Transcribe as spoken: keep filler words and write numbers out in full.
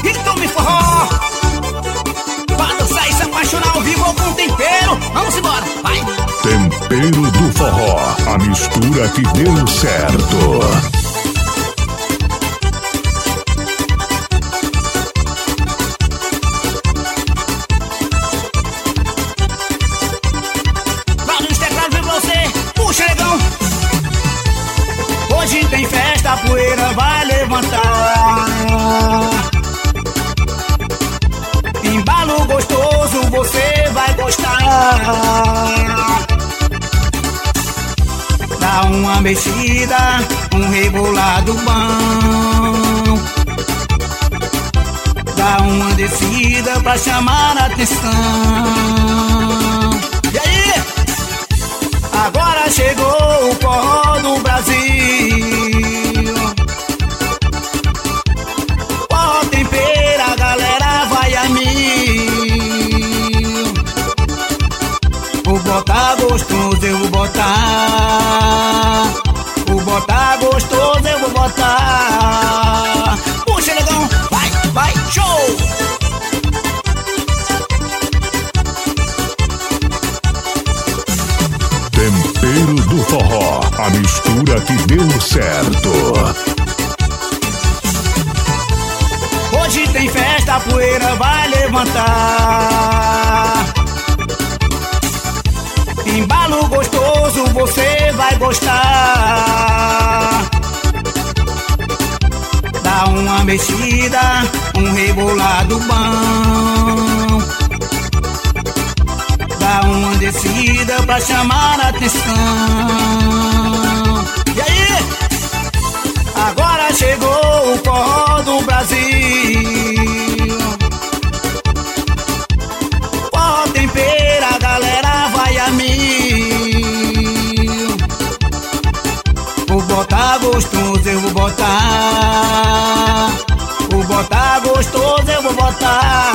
e tome forró. Pra dançar e se apaixonar ao vivo ou com tempero. Vamos embora, vai. Tempero do forró, a mistura que deu certo. Hoje tem festa, a poeira vai levantar. Embalo gostoso, você vai gostar. Dá uma mexida, um rebolado bom. Dá uma descida pra chamar a atenção. E aí? Agora chegou o forró do Brasil. Forró tempera, a galera vai a mil. Vou botar gostoso, eu vou botar. Vou botar gostoso, eu vou botar. Puxa, negão, vai, vai, show! Tempero do forró, a mistura que deu certo. Hoje tem festa, a poeira vai levantar. Embalo gostoso, você vai gostar. Dá uma mexida, um rebolado bom. Dá uma descida pra chamar a atenção. E aí? Agora chegou o forró do Brasil. Forró tempera, a galera vai a mil. Vou botar gostoso, eu vou botar. Vou botar gostoso, eu vou botar.